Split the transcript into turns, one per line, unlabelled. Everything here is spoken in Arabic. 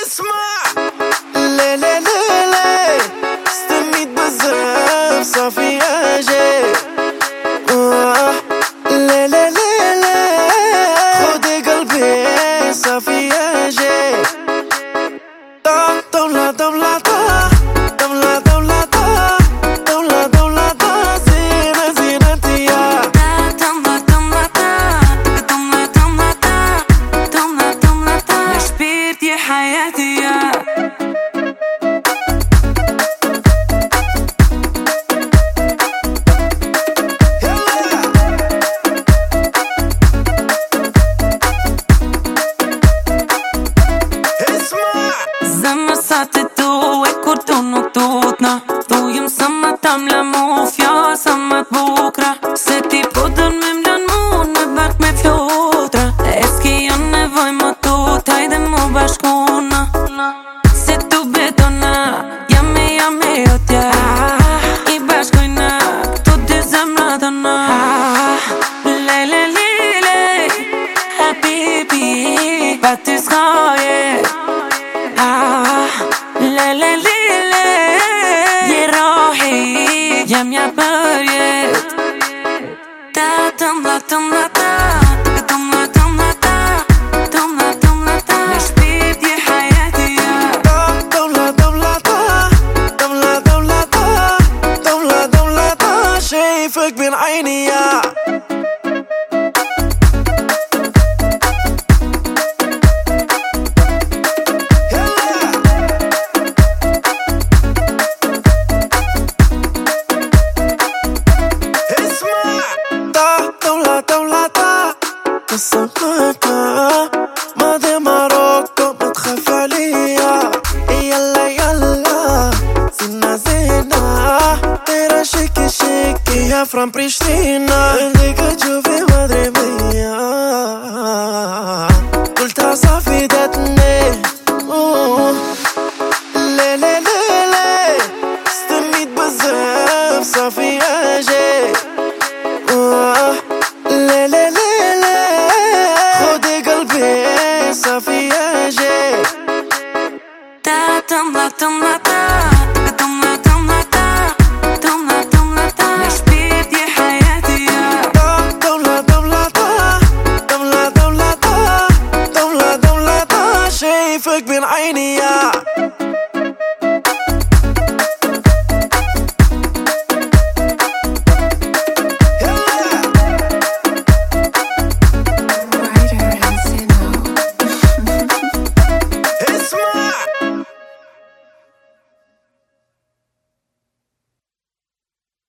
اسمع. لا لا لا لا استنيت بزاف صافي اجي. لا لا لا لا خدي قلبي صافي اجي. دولة دولة دولة دولة دولة دولة زينة زينتي يا
دولة دولة دولة دولة دولة دولة مش بيدي حياتي يا tu e kur tu nuk tutna Thujëm sa ma tamla mu fja sa ma t'bukra Se ti po dën me mlën mu në bark me flotra E s'ki janë nevoj më tut hajde mu bashkuna Se tu betona jame o tja I bashkojna këtu dy zemra tona Le le li le habibi pa ty s'ka jet لا لا لا يا روحي جميع بريت تا تملا تملا تا تملا تملا تا تملا تملا تا مش بيدي حياتي يا
دولة دولة دولة دولة دولة دولة شايفك بين عيني يا ماضي ماروكو ما تخاف عليا يلا يلا زينة زينة ترى شيكي شيكي يا فران بريشتينا اللي تشوفي ما ادري ميا قلتها صافي داتني لا لا لا لا استنيت بزاف صافي اجي لا لا لا صافي اجي
تا تملا تملا تا تملا تملا تا تملا تملا تا مش بيدي حياتي يا
دولة دولة دولة دولة دولة دولة شايفك بين عيني يا